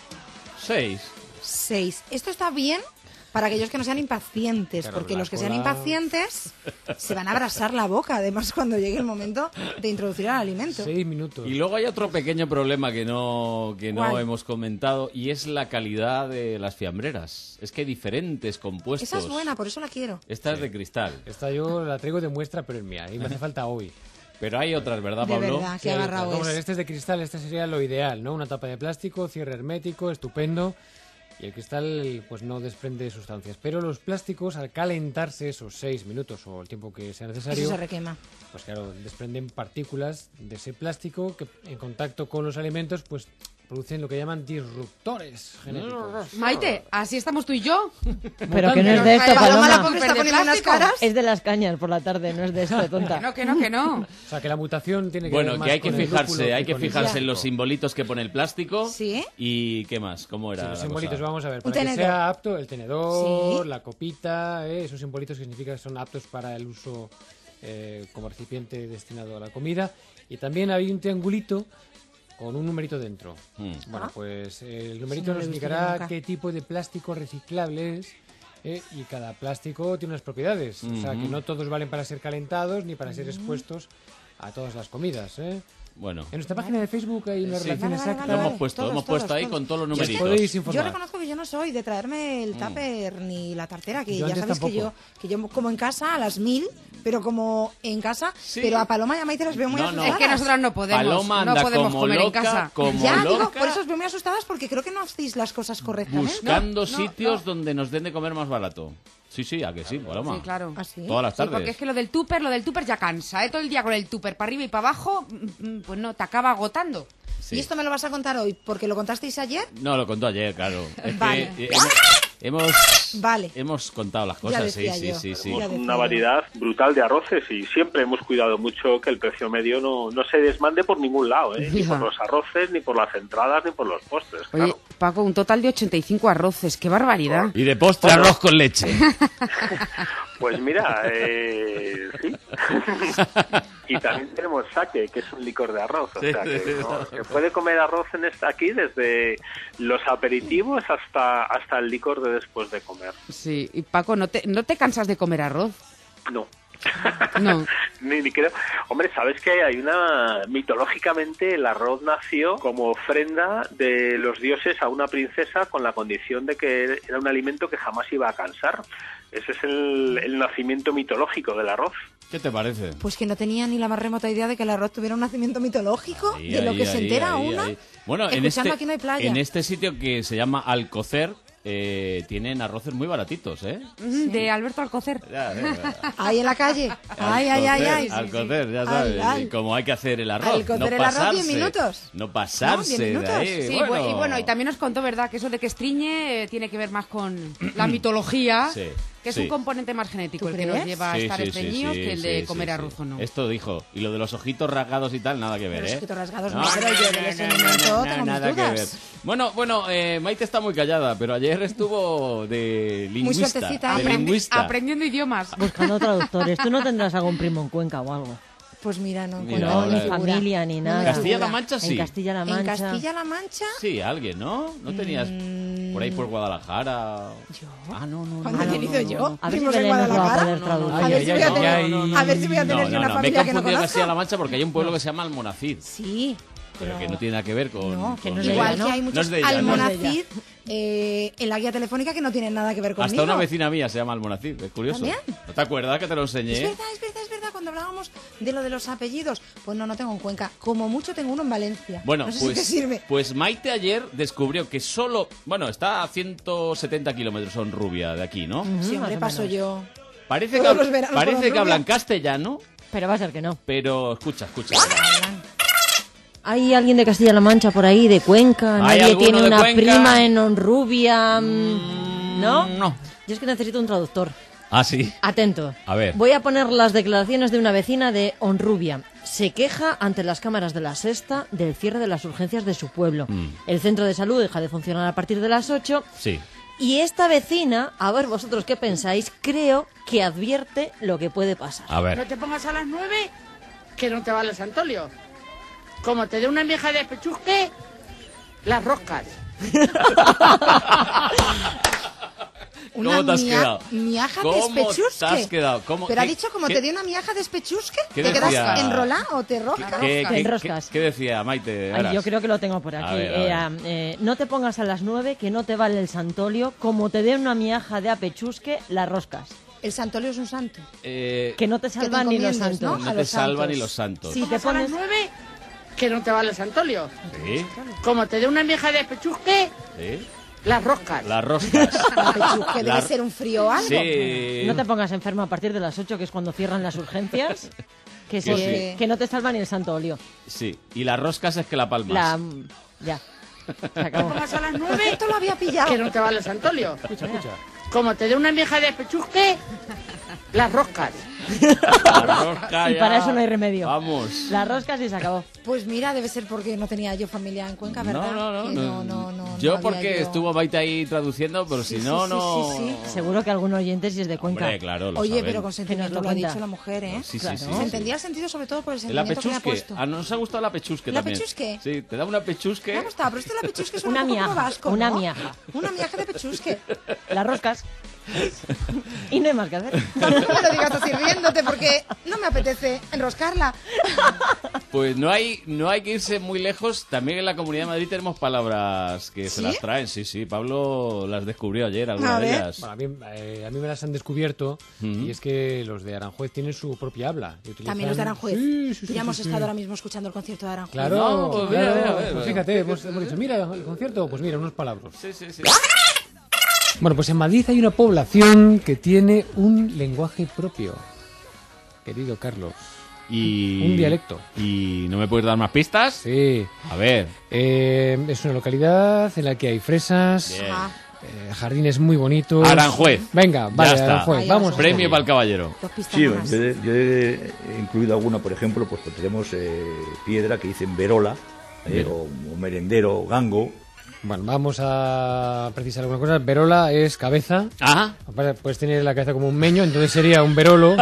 6. Esto está bien para aquellos que no sean impacientes, Claro, porque la los que sean cola- impacientes se van a abrasar la boca, además cuando llegue el momento de introducir el alimento. 6 minutos. Y luego hay otro pequeño problema que no ¿Cuál? hemos comentado y es la calidad de las fiambreras. Es que hay diferentes compuestos. Esa es buena, por eso la quiero. Esta es de cristal. Esta yo la traigo de muestra, pero es mía. Y me hace falta hoy. Pero hay otras, ¿verdad, De Pablo? verdad, Sí, qué agarrado vamos a ver, es. este es de cristal, este sería lo ideal, ¿no? Una tapa de plástico, cierre hermético, estupendo. Y el cristal pues no desprende sustancias. Pero los plásticos, al calentarse esos 6 minutos o el tiempo que sea necesario, Eso se requema. pues claro, desprenden partículas de ese plástico que en contacto con los alimentos pues producen lo que llaman disruptores genéticos. Maite, así estamos tú y yo. Pero que no es de esto, Paloma, la Paloma. pobre está poniendo unas caras. Es de las cañas por la tarde, no es de esto, tonta. Que no. O sea, que la mutación tiene que Bueno, ver más que hay que con el fijarse, lúpulo hay que con el fijarse en plástico. los simbolitos que pone el plástico. Sí. ¿Y qué más? ¿Cómo era Sí, los la simbolitos, cosa? vamos a ver, Un para que tenedor. sea apto, el tenedor, Sí. la copita, esos simbolitos que significa que son aptos para el uso como recipiente destinado a la comida. Y también hay un triangulito con un numerito dentro. Bueno, pues el numerito no lo nos he visto indicará nunca. qué tipo de plástico reciclable es. Y cada plástico tiene unas propiedades. O sea, que no todos valen para ser calentados ni para ser expuestos a todas las comidas. Bueno, En nuestra página de Facebook hay una Sí. relación Vale, vale, exacta. lo vale. hemos puesto, Todos, hemos puesto todos, ahí todos. con todos los Os numeritos. podéis Yo informar. reconozco que yo no soy de traerme el tupper ni la tartera, que Yo ya antes sabéis tampoco. que yo como en casa a las 1000, pero como en casa, Sí. pero a Paloma y a Maite las veo muy No, no. asustadas. Es que nosotras no podemos. Paloma no anda podemos como comer loca, en casa. como Ya, digo, loca, por eso os veo muy asustadas porque creo que no hacéis las cosas correctamente. buscando sitios donde nos den de comer más barato. Sí, a que sí, Paloma. Sí, claro. ¿Ah, sí? Todas las Sí, tardes. porque es que lo del tupper ya cansa, ¿eh? Todo el día con el tupper para arriba y para abajo, pues no, te acaba agotando. Sí. Y esto me lo vas a contar hoy porque lo contasteis ayer. No, lo contó ayer, claro. Es Vale. que hemos Vale. contado las Ya cosas, sí, decía yo. sí. Ya Tenemos decía una yo. variedad brutal de arroces y siempre hemos cuidado mucho que el precio medio no se desmande por ningún lado, ¿eh? Ni Fija. por los arroces, ni por las entradas, ni por los postres. Oye, Claro. Paco, un total de 85 arroces, qué barbaridad. Y de postre arroz con leche. Pues mira, sí. Y también tenemos sake, que es un licor de arroz. O sea, que se puede comer arroz aquí desde los aperitivos hasta el licor de después de comer. Sí, y Paco, ¿no te cansas de comer arroz? No. No. Ni creo. Hombre, ¿sabes que hay mitológicamente el arroz nació como ofrenda de los dioses a una princesa con la condición de que era un alimento que jamás iba a cansar? Ese es el nacimiento mitológico del arroz. ¿Qué te parece? Pues que no tenía ni la más remota idea de que el arroz tuviera un nacimiento mitológico, Ahí, de lo ahí, que se ahí, entera ahí, una. ahí. Bueno, Escuchando Aquí no hay playa. en este sitio que se llama Alcocer, tienen arroces muy baratitos, ¿eh? De Alberto Alcocer. Ahí en la calle. Ay. Alcocer, ya Ay, sabes, ay. cómo hay que hacer el arroz. Alcocer no el arroz, pasarse, 10 minutos. No pasarse 10 de minutos. ahí. Sí, y también nos contó, ¿verdad?, que eso de que estriñe tiene que ver más con la mitología, Sí, que es sí. un componente más genético ¿Tú el que nos crees? lleva a estar estreñidos que el de sí, comer sí. arroz o no. Esto dijo. Y lo de los ojitos rasgados y tal, nada que ver, Los ¿eh? ojitos rasgados no, pero yo del estreñimiento tengo mis nada que ver. dudas. Bueno, Maite está muy callada, pero ayer estuvo de lingüista. suertecita, de ¿eh? lingüista. Aprendiendo idiomas. Buscando traductores. ¿Tú no tendrás algún primo en Cuenca o algo? Pues mira, no Mira, encuentro ahora- Ni familia, ni nada. ¿En Castilla-La Mancha sí? En Castilla-La Mancha. ¿En Castilla-La Mancha? Sí, alguien, ¿no? ¿No tenías por ahí por Guadalajara? ¿Yo? Ah, no. ¿Cuándo he tenido yo? A ver si Primos en Belén nos lo va a Guadalajara. poder traducir. A ver si voy a tener- a ver si voy a tener yo una me he familia que no confundido conozco. Castilla-La Mancha porque hay un pueblo que se llama Almonacid. Sí. Pero que no tiene nada que ver con... No, que no es con- de igual ella, que hay No muchos es de ella, no es de Almonacid en la guía telefónica que no tienen nada que ver conmigo. Hasta una vecina mía se llama Almonacid, es curioso. ¿También? ¿No te acuerdas que te lo enseñé? Es verdad, cuando hablábamos de lo de los apellidos. Pues no tengo en Cuenca. Como mucho tengo uno en Valencia. Bueno, no sé pues, si te sirve. pues Maite ayer descubrió que solo... Bueno, está a 170 kilómetros en Rubia de aquí, ¿no? Sí, hombre, paso yo. Parece Todos que, los veranos por parece que Rubia. hablan castellano, Pero va a ser que no. pero escucha. ¿Hay alguien de Castilla-La Mancha por ahí, de Cuenca? ¿Hay ¿Nadie alguno tiene de una Cuenca? prima en Honrubia? ¿No? No. Yo es que necesito un traductor. Ah, sí. Atento. A ver. Voy a poner las declaraciones de una vecina de Honrubia. Se queja ante las cámaras de la Sexta del cierre de las urgencias de su pueblo. El centro de salud deja de funcionar a partir de las 8. Sí. Y esta vecina, a ver vosotros qué pensáis, creo que advierte lo que puede pasar. A ver. No te pongas a las 9, que no te vale el Santolio. Como te dé una vieja de pechusque, las roscas. ¿Cómo te has quedado? Miaja de ¿Cómo espechusque. te has quedado? ¿Cómo- Pero ha qué- dicho como qué- te dio una miaja de espechusque, ¿Qué ¿te quedas decía? enrolado o te roscas? Te enroscas. ¿Qué decía Maite? Ay, Aras? yo creo que lo tengo por aquí. A ver, a ver. No te pongas a las 9, que no te vale el Santolio. Como te dé una miaja de apechusque, las roscas. El Santolio es un santo. Que no te salvan ni los encomiendes, santos. ¿no? No A te los salvan santos. ni los santos. Si te Pongas a las pones... 9, que no te vale el Santolio. Sí, Como te dé una vieja de pechusque, sí. las roscas. Las roscas. Que La- debe ser un frío o algo. Sí. No te pongas enfermo a partir de las 8, que es cuando cierran las urgencias. Que, Que sí. que no te salva ni el santo óleo. Sí. Y las roscas es que la palmas. Ya. Se No acabó. pongas a las 9, Esto lo había pillado. que no te vale el Santolio. Escucha. Como te dé una vieja de pechusque, las roscas. La rosca Y ya. para eso no hay remedio. Vamos. Las roscas y se acabó. Pues mira, debe ser porque no tenía yo familia en Cuenca, ¿verdad? Que no Yo había porque yo- estuvo Maite ahí traduciendo, pero si no, no... Seguro que algún oyente sí es de Cuenca. Hombre, claro, lo Oye, saben. pero con sentimiento lo ha cuenta. dicho la mujer, ¿eh? Sí, sí, Claro. sí, Se sí. entendía el sentido sobre todo por el La sentimiento que le ha pechusque. puesto. Ah, nos ha gustado la pechusque ¿La también. pechusque? Sí, te da una pechusque. Me ha gustado, pero esto de la pechusque es Una un poco como miaja, vasco, una ¿no? miaja. Una miaja de pechusque. Las roscas. Y no hay más que hacer. Tampoco me lo digas así riéndote porque no me apetece enroscarla. Pues no hay que irse muy lejos. También en la Comunidad de Madrid tenemos palabras que se ¿Sí? las traen. Sí, sí. Pablo las descubrió ayer, algunas A de ver. ellas. Bueno, a mí me las han descubierto y es que los de Aranjuez tienen su propia habla. y utilizan- También los de Aranjuez. Sí, Ya hemos sí. estado ahora mismo escuchando el concierto de Aranjuez. Claro, No, pues claro. mira, Pues fíjate, hemos dicho, mira el concierto, pues mira, unos palabras. Sí, sí, sí. Bueno, pues en Madrid hay una población que tiene un lenguaje propio, querido Carlos. Y... Un dialecto. ¿Y no me puedes dar más pistas? Sí. A ver. Es una localidad en la que hay fresas, Bien. jardines muy bonitos. Aranjuez. Venga, Ya vale, está. Aranjuez, vamos. Premio para el caballero. Sí, yo he incluido alguna, por ejemplo, pues tenemos piedra que dicen verola, o merendero, gango. Bueno, vamos a precisar algunas cosas. Verola es cabeza. Ajá. Puedes tener la cabeza como un meño, entonces sería un verolo.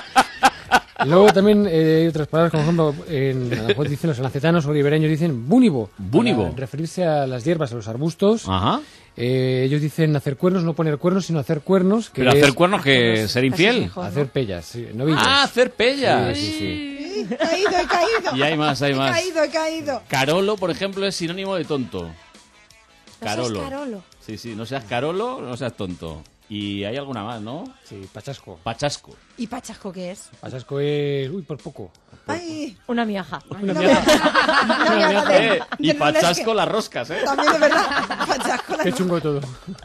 Luego también hay otras palabras, como por ejemplo, en Aranjuez dicen los alacetanos o ribereños dicen búnibo. Búnibo. Para referirse a las hierbas, a los arbustos. Ajá. Ellos dicen hacer cuernos, no poner cuernos, sino hacer cuernos. Que Pero hacer es- cuernos, que ser infiel. Hacer pellas, sí, novillas. Ah, hacer pellas. Sí, sí, sí. He caído. Y hay más, hay más. He caído. Carolo, por ejemplo, es sinónimo de tonto. No seas Carolo. Carolo. Sí, sí, no seas carolo, no seas tonto. Y hay alguna más, ¿no? Sí, pachasco. Pachasco. ¿Y Pachasco qué es? Pachasco es... Uy, por poco. Ay, Una miaja. no me hagas de- Y de pachasco lunes las roscas, ¿eh? que- También de verdad. Pachasco la Qué chungo todo.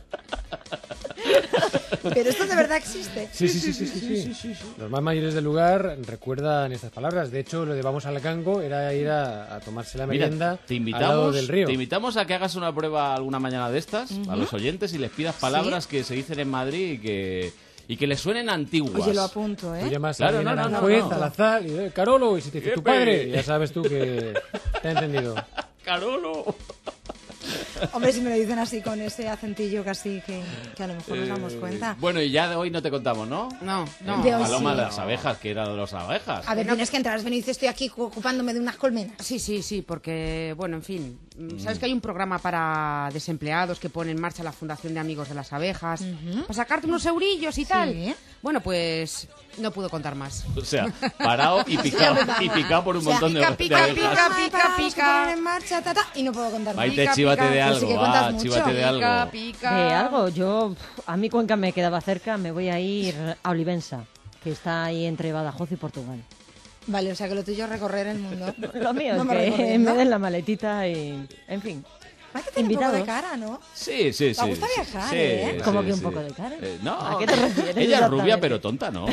Pero esto de verdad existe. Sí, sí, sí, sí, sí. Los más mayores del lugar recuerdan estas palabras. De hecho, lo de vamos al Cango era ir a tomarse la Mira, merienda te al lado del río. invitamos a que hagas una prueba alguna mañana de estas a Ujú. los oyentes y les pidas palabras que se dicen en Madrid y que les suenen antiguas. Oye, lo apunto, Tú ¿eh? llamas Claro, a alguien no, a no, Aranjuez, no, no. al azar, y Carolo, y si te dice tu Epe. padre, ya sabes tú que te ha entendido. Carolo. Hombre, si me lo dicen así con ese acentillo casi que a lo mejor nos damos cuenta. Bueno, y ya de hoy no te contamos, ¿no? No. De hoy Paloma sí. de las abejas, que era de las abejas. A ver, tienes que entrar, Benicio, estoy aquí ocupándome de unas colmenas. Sí, porque, bueno, en fin, sabes que hay un programa para desempleados que pone en marcha la Fundación de Amigos de las Abejas, para sacarte unos eurillos y tal. Bueno, pues no puedo contar más. O sea, parado y picado por un montón de abejas. Pica, en marcha, y no puedo contar más. Maite, chívate de algo, chívate de algo. De algo, a mí Cuenca me quedaba cerca, me voy a ir a Olivenza, que está ahí entre Badajoz y Portugal. Vale, o sea que lo tuyo es recorrer el mundo. Lo mío No es que me den la maletita y, en fin. Hay que tener un poco de cara, ¿no? Sí. Te gusta viajar, ¿eh? ¿Cómo que un poco de cara? No, ¿A qué te refieres? ella es rubia exactamente? pero tonta, ¿no?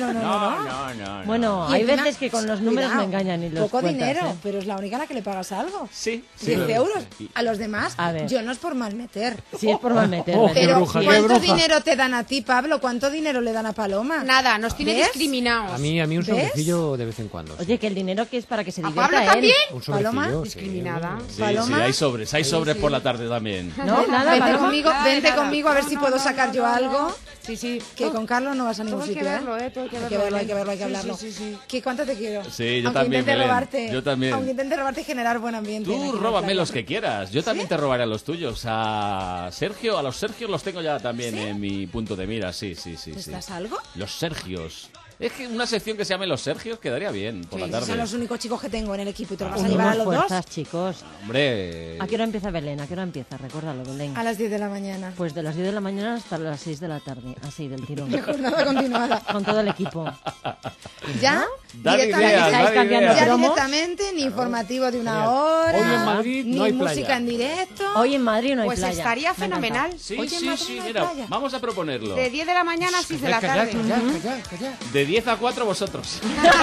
No. Bueno, Y hay encima, veces que con los números cuidado, me engañan y los poco cuentas, dinero, ¿eh? pero es la única a la que le pagas algo. Sí. 10 euros. A los demás, A ver. yo no es por mal meter. Sí, es por mal meter. Pero ¿cuánto dinero te dan a ti, Pablo? ¿Cuánto dinero le dan a Paloma? Nada, nos tiene ¿Ves? discriminados. A mí un ¿Ves? sobrecillo de vez en cuando. Oye, que el dinero que es para que se ¿A divierta Pablo él. también? Un sobrecillo, Paloma, sí. Discriminada. Sí, Paloma. hay sobres por la tarde también. No, nada, Vente Paloma. conmigo, vente nada. conmigo a ver si puedo sacar yo algo. Sí. Que con Carlos no vas a ningún Todo hay que sitio, verlo, ¿eh? todo hay que Hay verlo. hay que verlo, hay que Sí, hablarlo. sí. ¿Qué cuánto te quiero? Sí, yo Aunque también, intente Belén. robarte. Yo también. Aunque intente robarte y generar buen ambiente. aquí Tú en la róbame playa. los que quieras. Yo también te robaré a los tuyos. A Sergio, a los Sergios los tengo ya también en mi punto de mira. Sí. ¿Estás algo? Los Sergios. Es que una sección que se llame Los Sergios quedaría bien por la Son tarde. los únicos chicos que tengo en el equipo y te los vas a Unimos llevar a los fuerzas, dos chicos. Hombre. ¿A qué hora empieza Belén? ¿A qué hora empieza? Recuérdalo, Belén. a las 10 de la mañana. Pues de las 10 de la mañana hasta las 6 de la tarde. Así, del tirón. De jornada continuada. Con todo el equipo. ¿Ya? Dar Directamente, ideas, dar cambiando ideas. ya cromos. directamente, ni informativo de una hora, Hoy en Madrid ni no hay música playa. en directo. Hoy en Madrid no hay Pues playa. estaría Me encanta. fenomenal. Sí, Oye, en Madrid sí, no hay mira, playa. vamos a proponerlo. De 10 de la mañana a 6 de la tarde. Calla. De 10 a 4 vosotros.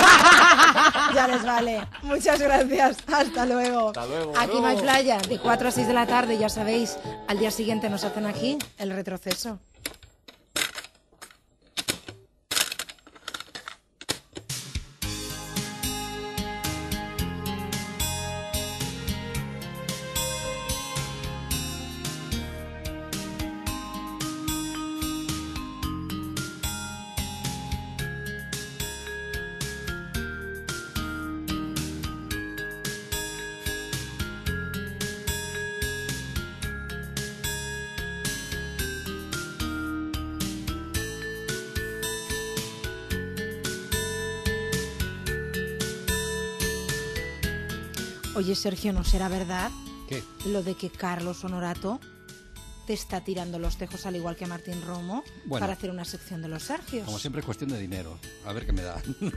Ya les vale. Muchas gracias. Hasta luego. Hasta luego. Aquí no hay playa. De 4 a 6 de la tarde, ya sabéis. Al día siguiente nos hacen aquí el retroceso. Oye, Sergio, ¿no será verdad ¿Qué? lo de que Carlos Honorato te está tirando los tejos al igual que Martín Romo Bueno. para hacer una sección de los Sergios? Como siempre, es cuestión de dinero. A ver qué me da.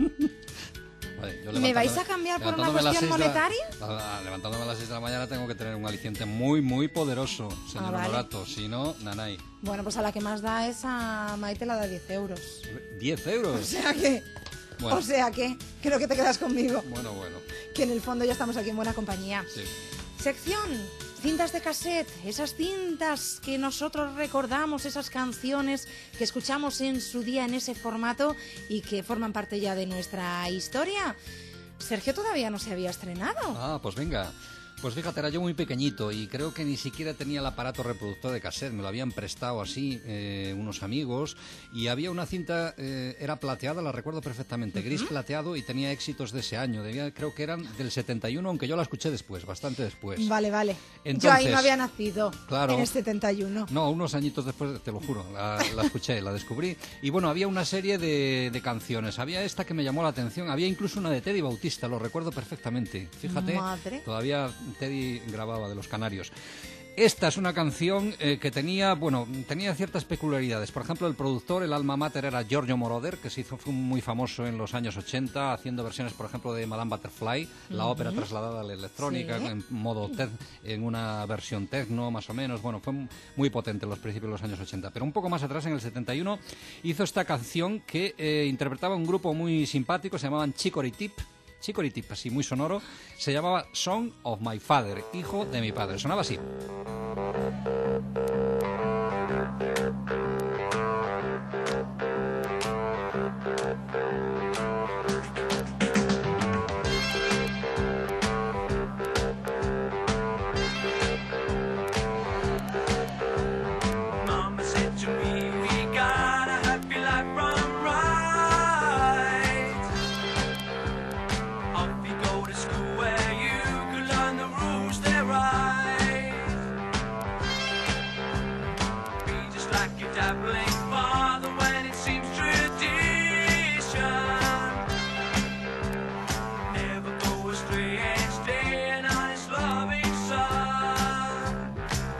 Vale, yo ¿Me vais a cambiar por una levantándome a las cuestión 6 de la- monetaria? levantándome a las 6 de la mañana tengo que tener un aliciente muy poderoso, señor vale. Honorato. Si no, nanay. Bueno, pues a la que más da es a Maite, la da 10 euros. ¿10 euros? O sea que... Bueno. O sea que... Creo que te quedas conmigo. Bueno. Que en el fondo ya estamos aquí en buena compañía. Sí. Sección, cintas de cassette, esas cintas que nosotros recordamos, esas canciones que escuchamos en su día en ese formato y que forman parte ya de nuestra historia. Sergio todavía no se había estrenado. Ah, pues venga. Pues fíjate, era yo muy pequeñito y creo que ni siquiera tenía el aparato reproductor de cassette. Me lo habían prestado así unos amigos y había una cinta, era plateada, la recuerdo perfectamente, gris plateado y tenía éxitos de ese año. Creo que eran del 71, aunque yo la escuché después, bastante después. Vale. Yo ahí Entonces, no había nacido. claro. En el 71. No, unos añitos después, te lo juro, la escuché, la descubrí. Y bueno, había una serie de canciones. Había esta que me llamó la atención. Había incluso una de Teddy Bautista, lo recuerdo perfectamente. Fíjate, Madre. todavía Teddy grababa de los Canarios. Esta es una canción que tenía ciertas peculiaridades. Por ejemplo, el productor, el alma mater era Giorgio Moroder, que fue muy famoso en los años 80, haciendo versiones, por ejemplo, de Madame Butterfly, la ópera trasladada a la electrónica, Sí. en modo en una versión techno, más o menos. Bueno, fue muy potente en los principios de los años 80. Pero un poco más atrás, en el 71, hizo esta canción que interpretaba un grupo muy simpático, se llamaban Chicory-Tip, así muy sonoro, se llamaba Song of My Father, hijo de mi padre. Sonaba así. babbling father when it seems tradition. Never go astray and stay an honest loving son.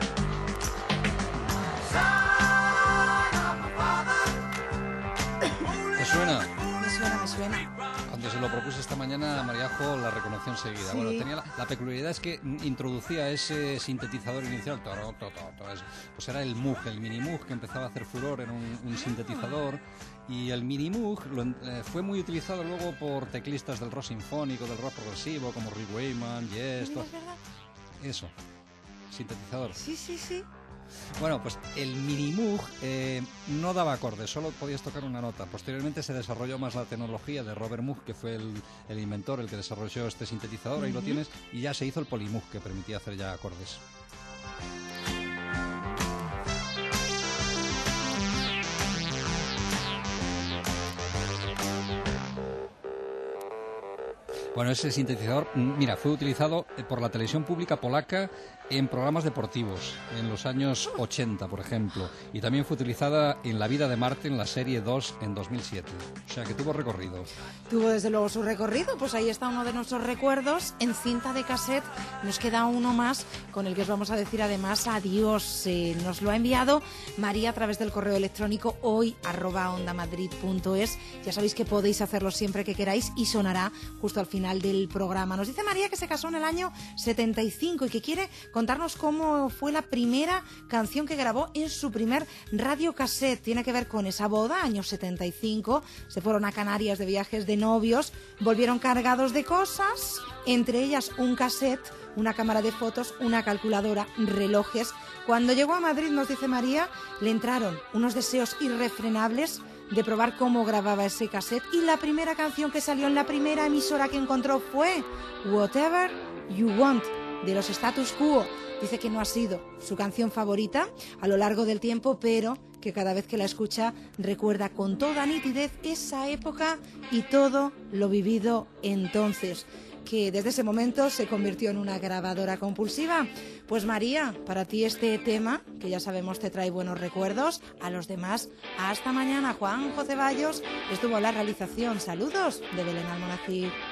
Son of my father. ¿Te suena? Me suena. Cuando se lo propuse esta mañana, Mariajo la reconoció enseguida. Sí. Bueno, tenía la peculiaridad es que introducía ese sintetizador inicial, pues era el Moog, el Mini Moog, que empezaba a hacer furor, era un sintetizador. Y el Mini Moog fue muy utilizado luego por teclistas del rock sinfónico, del rock progresivo, como Rick Wakeman, Yes, todo. Eso, sintetizador. Sí. Bueno, pues el Mini Moog no daba acordes, solo podías tocar una nota. Posteriormente se desarrolló más la tecnología de Robert Moog, que fue el inventor, el que desarrolló este sintetizador, ahí lo tienes, y ya se hizo el Polymoog, que permitía hacer ya acordes. Bueno, ese sintetizador, mira, fue utilizado por la televisión pública polaca en programas deportivos en los años 80, por ejemplo, y también fue utilizada en La vida de Marte en la serie 2 en 2007. O sea, que tuvo recorrido. Tuvo desde luego su recorrido, pues ahí está uno de nuestros recuerdos en cinta de cassette. Nos queda uno más con el que os vamos a decir además adiós. Nos lo ha enviado María a través del correo electrónico hoy@ondamadrid.es. Ya sabéis que podéis hacerlo siempre que queráis y sonará justo al final del programa. Nos dice María que se casó en el año 75 y que quiere contarnos cómo fue la primera canción que grabó en su primer radiocassette. Tiene que ver con esa boda, año 75. Se fueron a Canarias de viajes de novios, volvieron cargados de cosas, entre ellas un cassette, una cámara de fotos, una calculadora, relojes. Cuando llegó a Madrid, nos dice María, le entraron unos deseos irrefrenables de probar cómo grababa ese cassette, y la primera canción que salió en la primera emisora que encontró fue Whatever You Want, de los Status Quo. Dice que no ha sido su canción favorita a lo largo del tiempo, pero que cada vez que la escucha recuerda con toda nitidez esa época y todo lo vivido entonces, que desde ese momento se convirtió en una grabadora compulsiva. Pues María, para ti este tema, que ya sabemos te trae buenos recuerdos, a los demás, hasta mañana. Juan José Ceballos estuvo en la realización. Saludos de Belén Almonacid.